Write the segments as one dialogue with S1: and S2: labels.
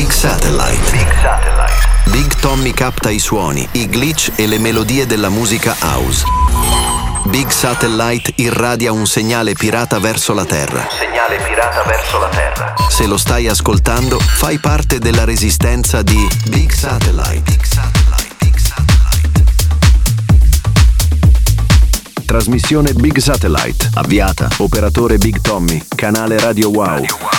S1: Big Satellite. Big Tommy capta i suoni, i glitch e le melodie della musica house. Big Satellite irradia un segnale pirata verso la Terra. Se lo stai ascoltando, fai parte della resistenza di Big Satellite. Trasmissione Big Satellite. Avviata. Operatore Big Tommy. Canale Radio Wow.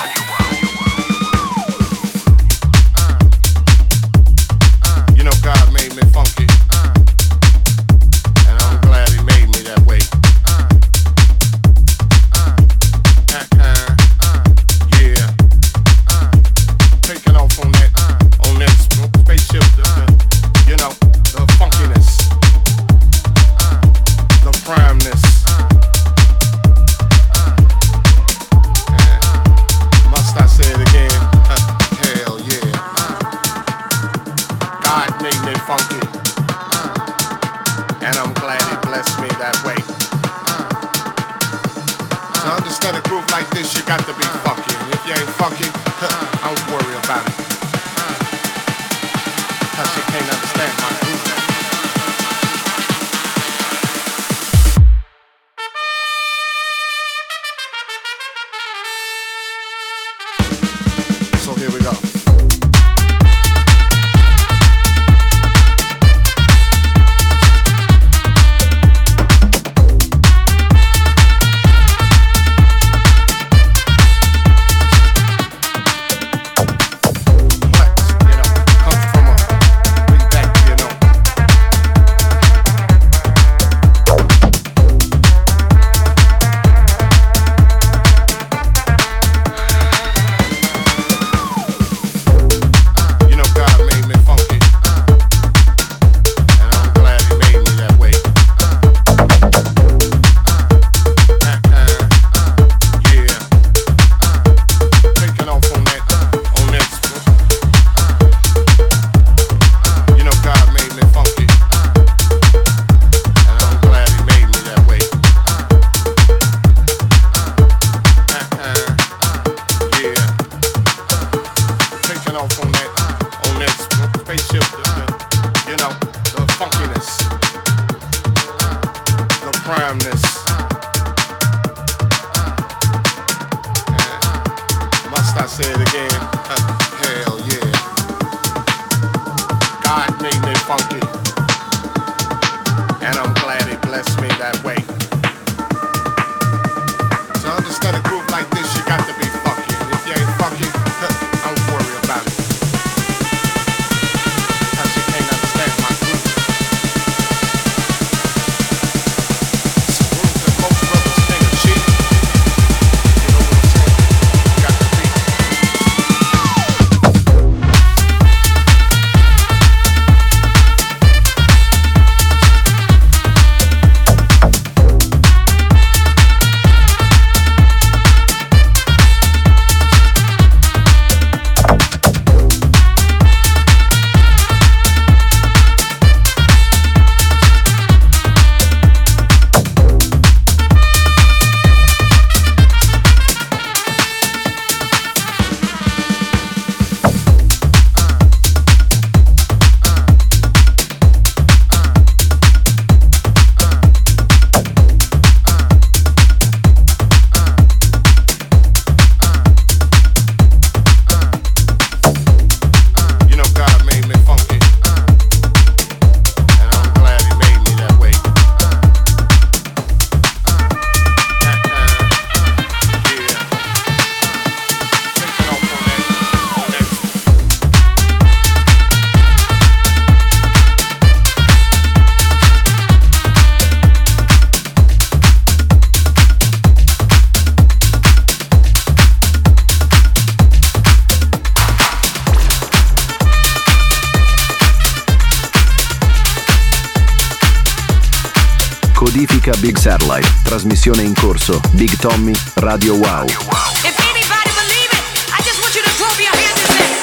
S2: Codifica Big Satellite. Trasmissione in corso. Big Tommy, Radio Wow.
S3: If anybody believe it, I just want you to throw up your hands and say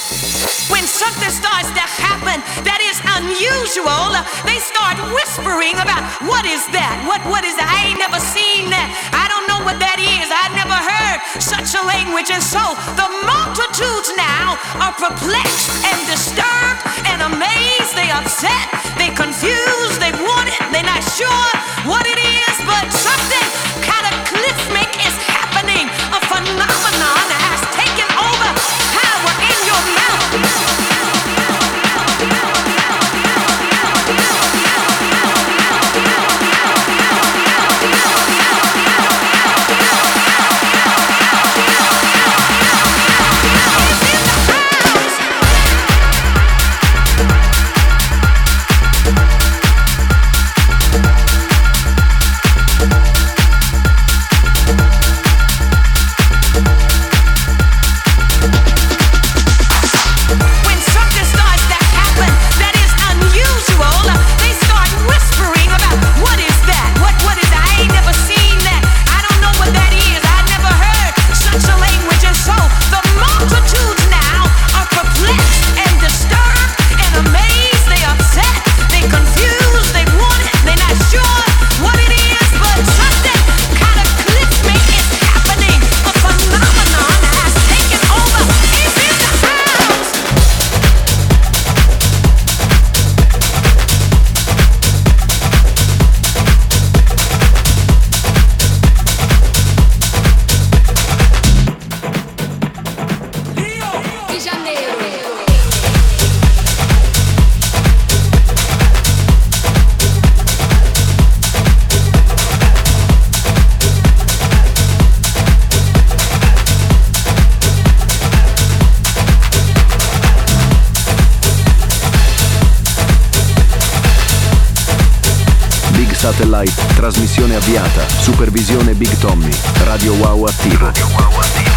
S3: When something starts to happen that is unusual, they start whispering about what is that? What is that? I ain't never seen that. I don't know what that is. I've never heard such a language. And so the multitudes now are perplexed and disturbed and amazed. They upset, they confused, they want it, they're not sure what it is, but something cataclysmic is happening. A phenomenon has taken over power in your mouth.
S2: Satellite, trasmissione avviata, supervisione Big Tommy, Radio Wow attivo. Radio Wow attivo.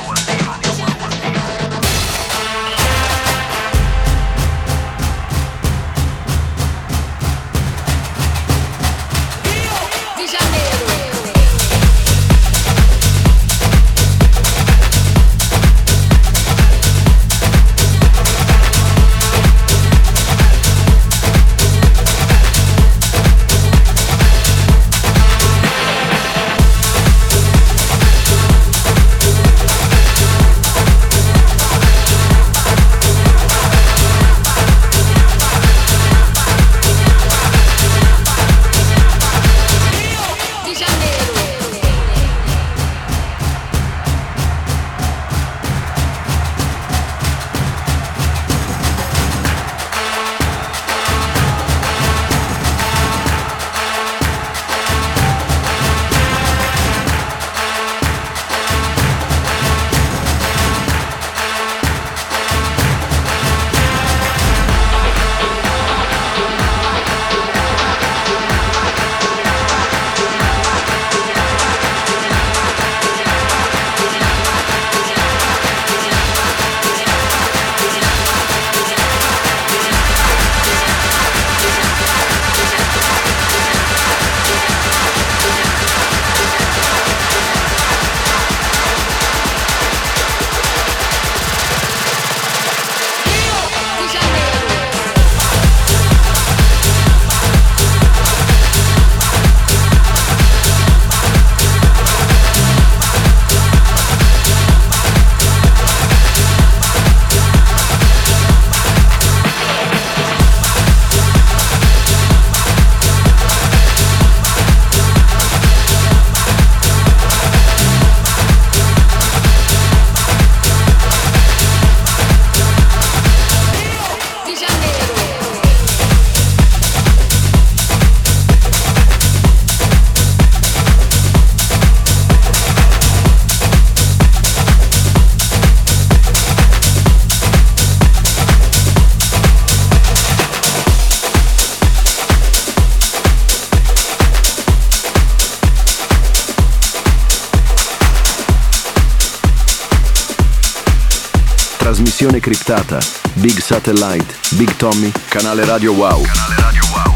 S2: Trasmissione criptata, Big Satellite, Big Tommy, canale Radio Wow. Canale Radio Wow.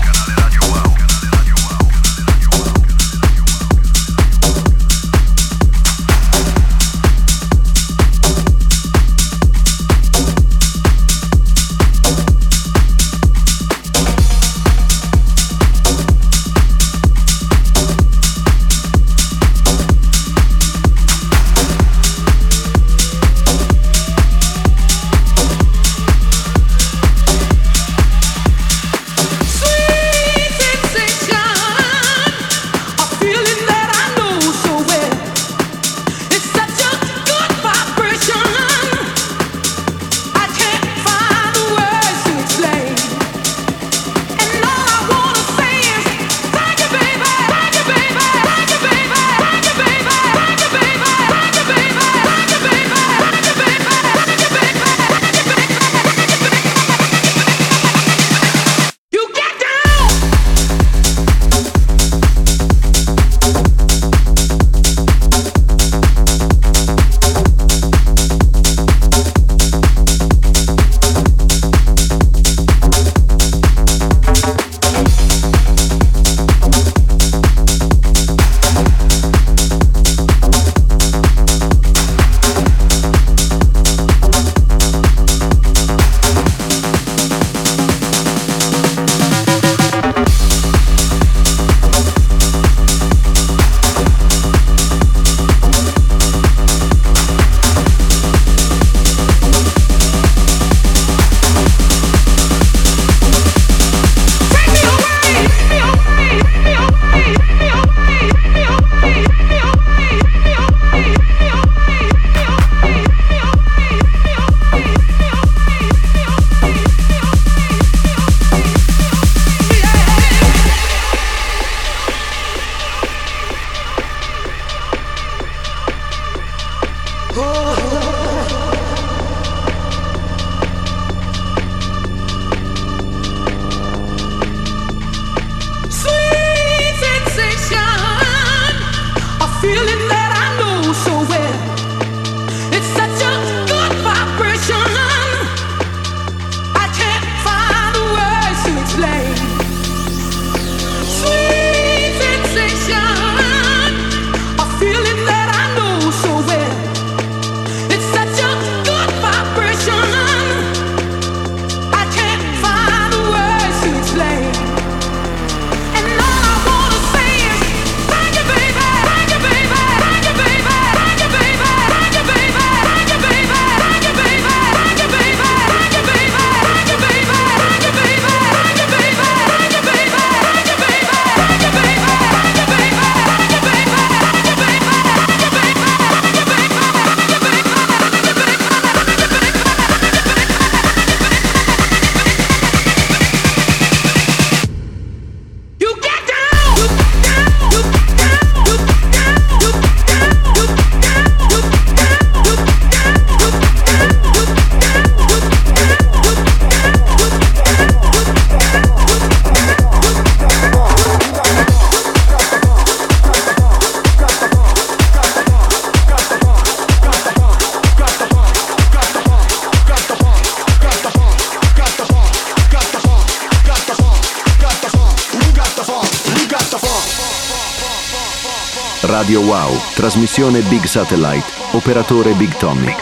S2: Radio Wow, trasmissione Big Satellite, operatore Big Tommy.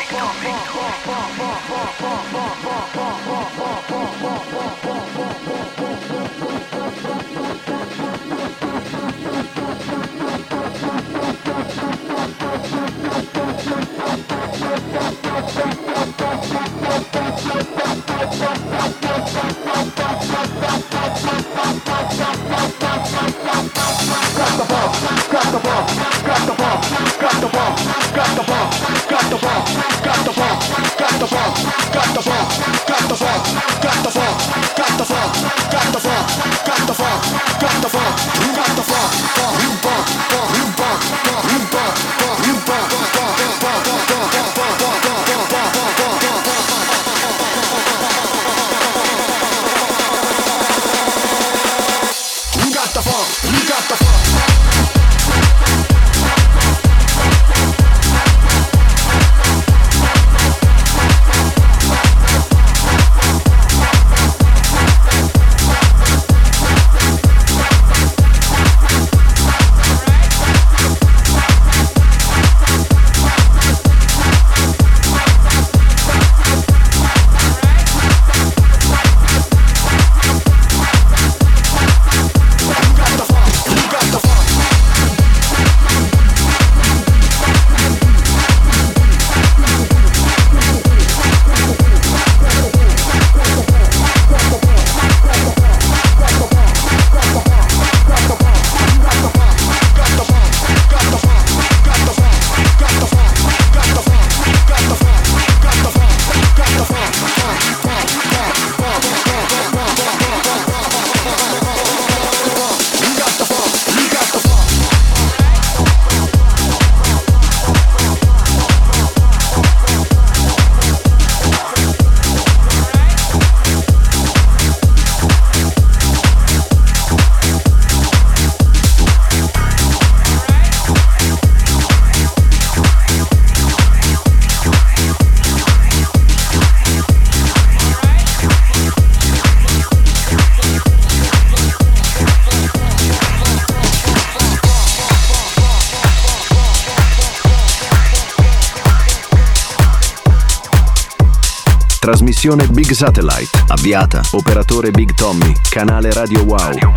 S2: Trasmissione Big Satellite, avviata, operatore Big Tommy, canale Radio Wow.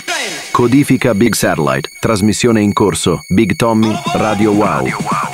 S2: Codifica Big Satellite. Trasmissione in corso. Big Tommy, Radio Wow.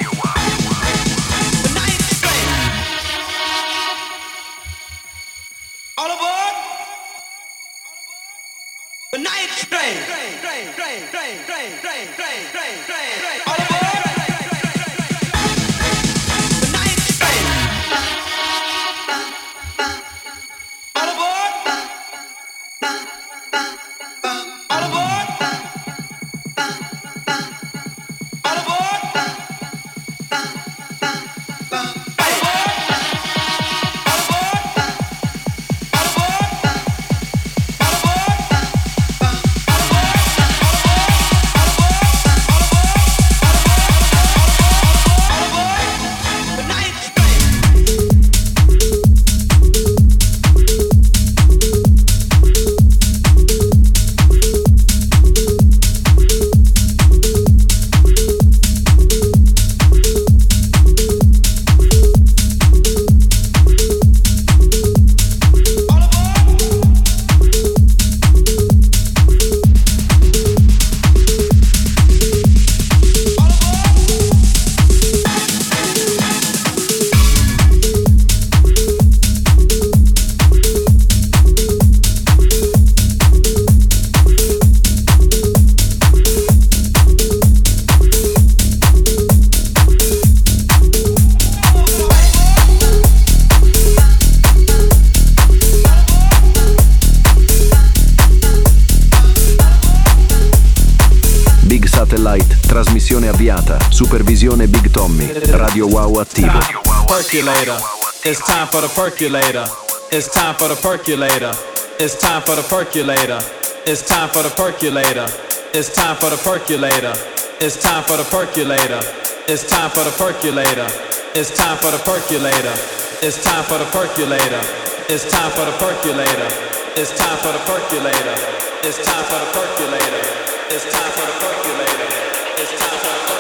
S2: Trasmissione avviata. Supervisione Big Tommy. Radio Wow attivo.
S4: Percolator. It's time for the percolator. It's time for the percolator. It's time for the percolator. It's time for the percolator. It's time for the percolator. It's time for the percolator. It's time for the percolator. It's time for the percolator. It's time for the percolator. It's time for the percolator. It's time for the percolator. It's time for the percolator. It's time for the percolator. It's time for the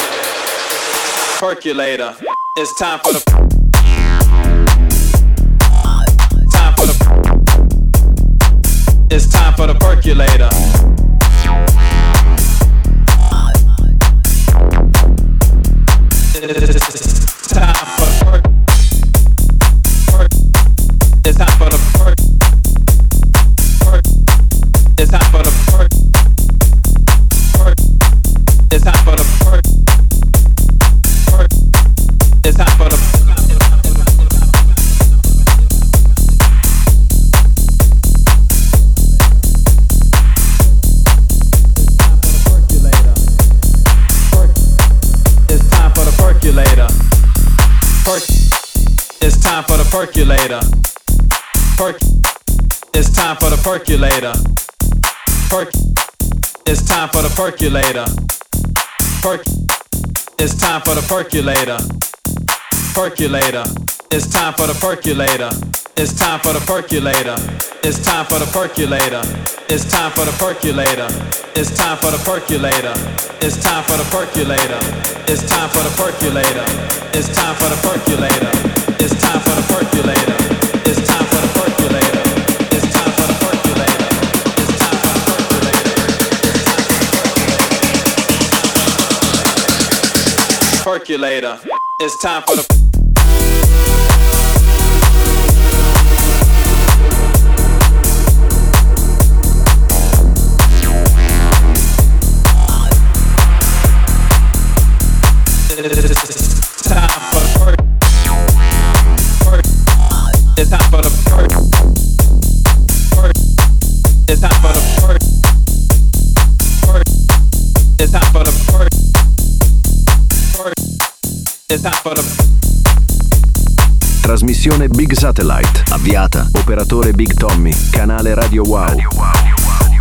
S4: percolator. It's time for the It's time for the percolator. It's time for the It's time for the It's time for the It's time for the It's time for the It's time for the percolator. It's time for the percolator. It's time for the percolator. It's time for the percolator. Percolator. It's time for the percolator. It's time for the percolator. It's time for the percolator. It's time for the percolator. It's time for the percolator. It's time for the percolator. It's time for the percolator. It's time for the percolator. It's time for the percolator. It's time for the percolator. It's time for the percolator. It's time for the percolator. Percolator. It's time for the It's time for the It's time for the It's time for the It's time for the
S2: Trasmissione Big Satellite avviata. Operatore Big Tommy. Canale Radio Wow.